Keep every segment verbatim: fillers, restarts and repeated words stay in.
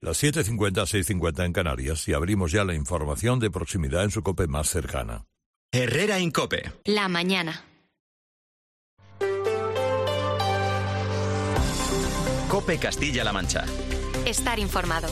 Las siete cincuenta, seis cincuenta en Canarias y abrimos ya la información de proximidad en su COPE más cercana. Herrera Incope. La mañana. COPE Castilla-La Mancha. Estar informado.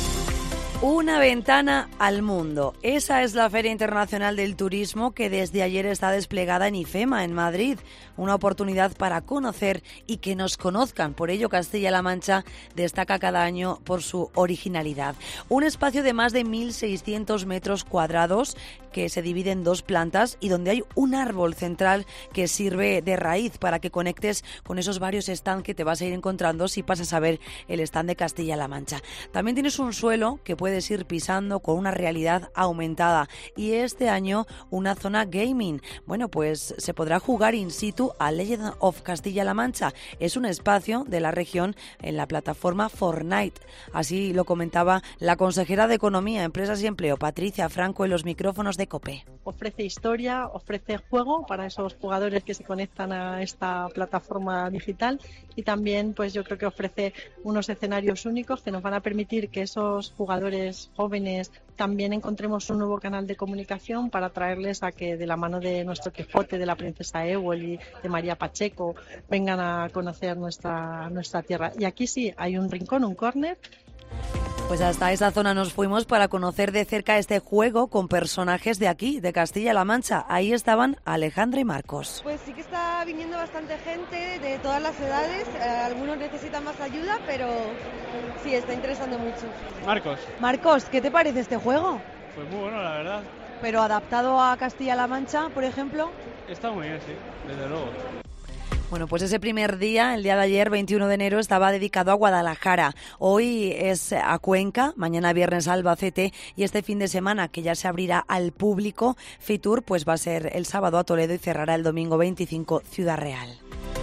Una ventana al mundo. Esa es la Feria Internacional del Turismo que desde ayer está desplegada en IFEMA, en Madrid. Una oportunidad para conocer y que nos conozcan. Por ello, Castilla-La Mancha destaca cada año por su originalidad. Un espacio de más de mil seiscientos metros cuadrados que se divide en dos plantas y donde hay un árbol central que sirve de raíz para que conectes con esos varios stands que te vas a ir encontrando si pasas a ver el stand de Castilla-La Mancha. También tienes un suelo que puedes ir pisando con una realidad aumentada y este año una zona gaming. Bueno, pues se podrá jugar in situ a Legend of Castilla-La Mancha. Es un espacio de la región en la plataforma Fortnite. Así lo comentaba la consejera de Economía, Empresas y Empleo, Patricia Franco, en los micrófonos de COPE. Ofrece historia, ofrece juego para esos jugadores que se conectan a esta plataforma digital y también pues yo creo que ofrece unos escenarios únicos que nos van a permitir que esos jugadores jóvenes también encontremos un nuevo canal de comunicación para traerles a que de la mano de nuestro Quijote, de la princesa Ewell y de María Pacheco vengan a conocer nuestra, nuestra tierra. Y aquí sí hay un rincón, un córner. Pues hasta esa zona nos fuimos para conocer de cerca este juego con personajes de aquí, de Castilla-La Mancha. Ahí estaban Alejandra y Marcos. Pues sí que está viniendo bastante gente de todas las edades. Eh, algunos necesitan más ayuda, pero sí, está interesando mucho. Marcos. Marcos, ¿qué te parece este juego? Pues muy bueno, la verdad. Pero adaptado a Castilla-La Mancha, por ejemplo. Está muy bien, sí, desde luego. Bueno, pues ese primer día, el día de ayer, veintiuno de enero, estaba dedicado a Guadalajara. Hoy es a Cuenca, mañana viernes a Albacete y este fin de semana, que ya se abrirá al público, Fitur, pues va a ser el sábado a Toledo y cerrará el domingo veinticinco Ciudad Real.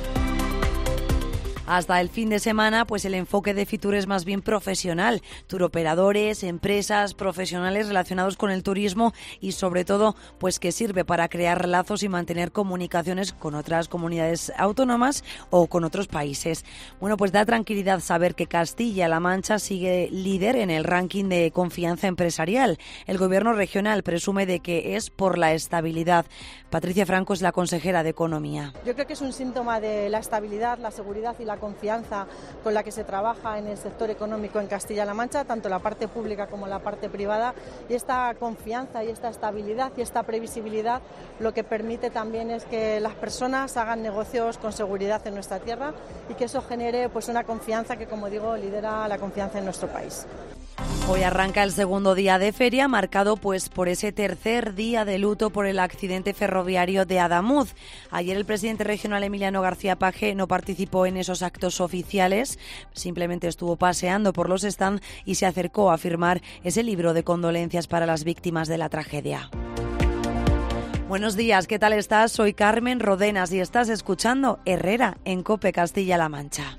Hasta el fin de semana, pues el enfoque de Fitur es más bien profesional. Turoperadores, empresas, profesionales relacionados con el turismo y sobre todo, pues que sirve para crear lazos y mantener comunicaciones con otras comunidades autónomas o con otros países. Bueno, pues da tranquilidad saber que Castilla-La Mancha sigue líder en el ranking de confianza empresarial. El gobierno regional presume de que es por la estabilidad. Patricia Franco es la consejera de Economía. Yo creo que es un síntoma de la estabilidad, la seguridad y la confianza con la que se trabaja en el sector económico en Castilla-La Mancha, tanto la parte pública como la parte privada, y esta confianza y esta estabilidad y esta previsibilidad lo que permite también es que las personas hagan negocios con seguridad en nuestra tierra y que eso genere pues una confianza que, como digo, lidera la confianza en nuestro país. Hoy arranca el segundo día de feria, marcado pues por ese tercer día de luto por el accidente ferroviario de Adamuz. Ayer el presidente regional Emiliano García Paje no participó en esos actos oficiales, simplemente estuvo paseando por los stands y se acercó a firmar ese libro de condolencias para las víctimas de la tragedia. Buenos días, ¿qué tal estás? Soy Carmen Rodenas y estás escuchando Herrera en COPE Castilla-La Mancha.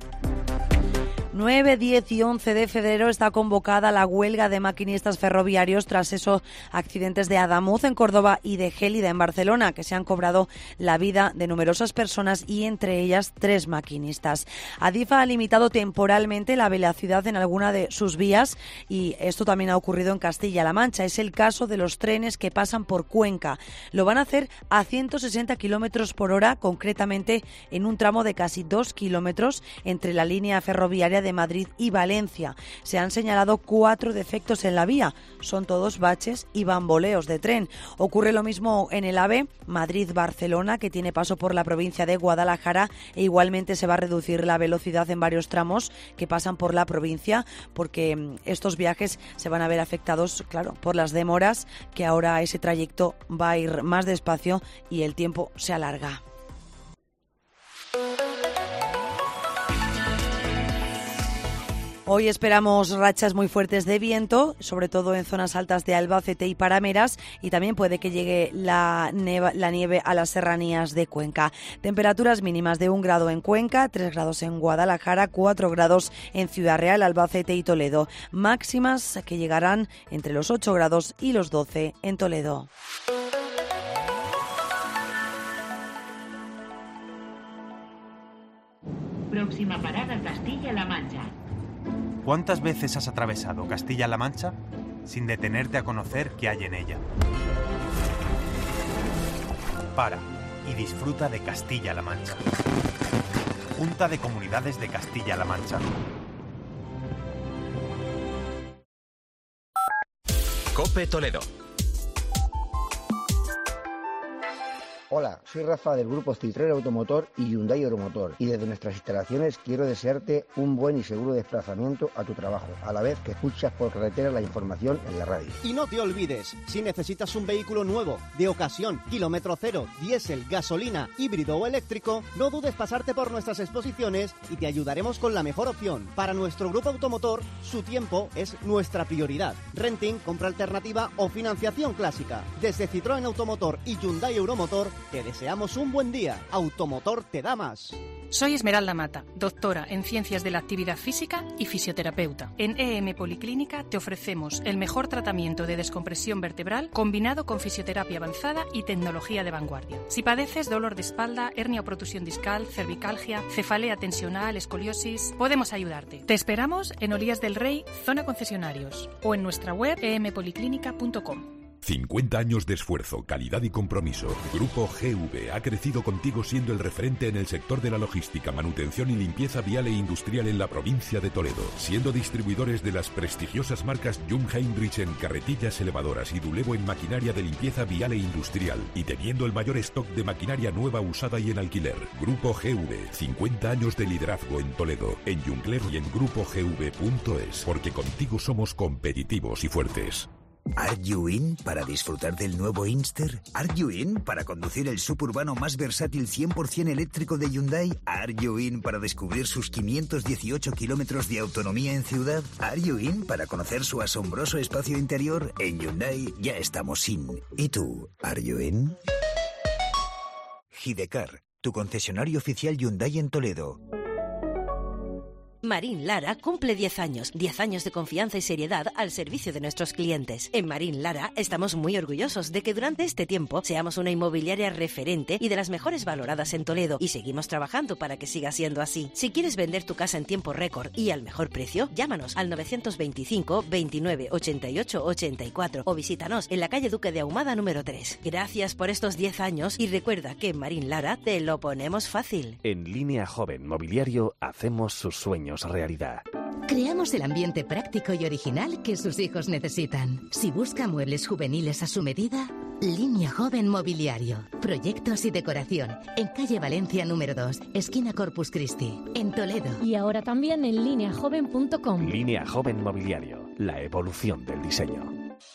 nueve, diez y once de febrero está convocada la huelga de maquinistas ferroviarios tras esos accidentes de Adamuz en Córdoba y de Gélida en Barcelona, que se han cobrado la vida de numerosas personas y entre ellas tres maquinistas. Adif ha limitado temporalmente la velocidad en alguna de sus vías y esto también ha ocurrido en Castilla-La Mancha. Es el caso de los trenes que pasan por Cuenca. Lo van a hacer a ciento sesenta kilómetros por hora, concretamente en un tramo de casi dos kilómetros entre la línea ferroviaria de Madrid y Valencia. Se han señalado cuatro defectos en la vía. Son todos baches y bamboleos de tren. Ocurre lo mismo en el AVE Madrid-Barcelona, que tiene paso por la provincia de Guadalajara, e igualmente se va a reducir la velocidad en varios tramos que pasan por la provincia, porque estos viajes se van a ver afectados, claro, por las demoras, que ahora ese trayecto va a ir más despacio y el tiempo se alarga. Hoy esperamos rachas muy fuertes de viento, sobre todo en zonas altas de Albacete y Parameras, y también puede que llegue la, neva, la nieve a las serranías de Cuenca. Temperaturas mínimas de un grado en Cuenca, tres grados en Guadalajara, cuatro grados en Ciudad Real, Albacete y Toledo. Máximas que llegarán entre los ocho grados y los doce en Toledo. Próxima parada Castilla-La Mancha. ¿Cuántas veces has atravesado Castilla-La Mancha sin detenerte a conocer qué hay en ella? Para y disfruta de Castilla-La Mancha. Junta de Comunidades de Castilla-La Mancha. COPE Toledo. Hola, soy Rafa del grupo Citroën Automotor y Hyundai Euromotor y desde nuestras instalaciones quiero desearte un buen y seguro desplazamiento a tu trabajo, a la vez que escuchas por carretera la información en la radio. Y no te olvides, si necesitas un vehículo nuevo, de ocasión, kilómetro cero, diésel, gasolina, híbrido o eléctrico, no dudes pasarte por nuestras exposiciones y te ayudaremos con la mejor opción. Para nuestro grupo automotor, su tiempo es nuestra prioridad. Renting, compra alternativa o financiación clásica. Desde Citroën Automotor y Hyundai Euromotor, te deseamos un buen día. Automotor te da más. Soy Esmeralda Mata, doctora en Ciencias de la Actividad Física y fisioterapeuta. En E M Policlínica te ofrecemos el mejor tratamiento de descompresión vertebral combinado con fisioterapia avanzada y tecnología de vanguardia. Si padeces dolor de espalda, hernia o protusión discal, cervicalgia, cefalea tensional, escoliosis, podemos ayudarte. Te esperamos en Olías del Rey, zona concesionarios, o en nuestra web e m policlínica punto com. cincuenta años de esfuerzo, calidad y compromiso. Grupo G V ha crecido contigo siendo el referente en el sector de la logística, manutención y limpieza vial e industrial en la provincia de Toledo, siendo distribuidores de las prestigiosas marcas Jung Heinrich en carretillas elevadoras y Dulevo en maquinaria de limpieza vial e industrial, y teniendo el mayor stock de maquinaria nueva, usada y en alquiler. Grupo G V, cincuenta años de liderazgo en Toledo, en Jungler y en grupo g v punto es, porque contigo somos competitivos y fuertes. ¿Are you in para disfrutar del nuevo Inster? ¿Are you in para conducir el suburbano más versátil cien por ciento eléctrico de Hyundai? ¿Are you in para descubrir sus quinientos dieciocho kilómetros de autonomía en ciudad? ¿Are you in para conocer su asombroso espacio interior? En Hyundai ya estamos in. ¿Y tú, are you in? Hidecar, tu concesionario oficial Hyundai en Toledo. Marín Lara cumple diez años, diez años de confianza y seriedad al servicio de nuestros clientes. En Marín Lara estamos muy orgullosos de que durante este tiempo seamos una inmobiliaria referente y de las mejores valoradas en Toledo, y seguimos trabajando para que siga siendo así. Si quieres vender tu casa en tiempo récord y al mejor precio, llámanos al novecientos veinticinco, veintinueve, ochenta y ocho, ochenta y cuatro o visítanos en la calle Duque de Ahumada número tres. Gracias por estos diez años y recuerda que en Marín Lara te lo ponemos fácil. En Línea Joven Mobiliario hacemos sus sueños realidad. Creamos el ambiente práctico y original que sus hijos necesitan. Si busca muebles juveniles a su medida, Línea Joven Mobiliario. Proyectos y decoración. En calle Valencia número dos, esquina Corpus Christi, en Toledo. Y ahora también en línea joven punto com. Línea Joven Mobiliario. La evolución del diseño.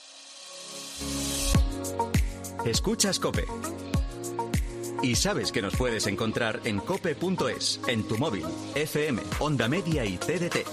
Escuchas COPE. Y sabes que nos puedes encontrar en cope punto es, en tu móvil, F M, Onda Media y C D T.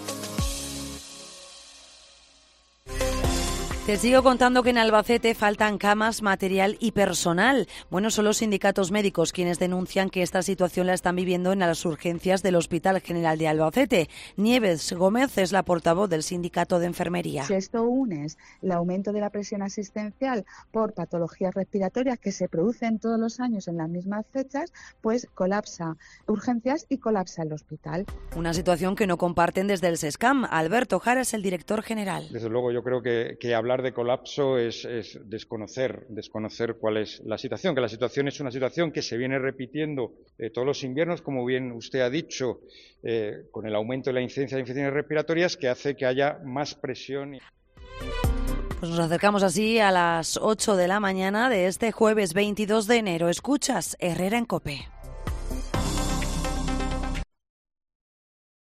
Te sigo contando que en Albacete faltan camas, material y personal. Bueno, son los sindicatos médicos quienes denuncian que esta situación la están viviendo en las urgencias del Hospital General de Albacete. Nieves Gómez es la portavoz del sindicato de enfermería. Si esto unes el aumento de la presión asistencial por patologías respiratorias que se producen todos los años en las mismas fechas, pues colapsa urgencias y colapsa el hospital. Una situación que no comparten desde el SESCAM. Alberto Jara es el director general. Desde luego yo creo que, que hablar de colapso es, es desconocer, desconocer cuál es la situación, que la situación es una situación que se viene repitiendo eh, todos los inviernos, como bien usted ha dicho, eh, con el aumento de la incidencia de infecciones respiratorias, que hace que haya más presión. Pues nos acercamos así a las ocho de la mañana de este jueves veintidós de enero. Escuchas Herrera en COPE.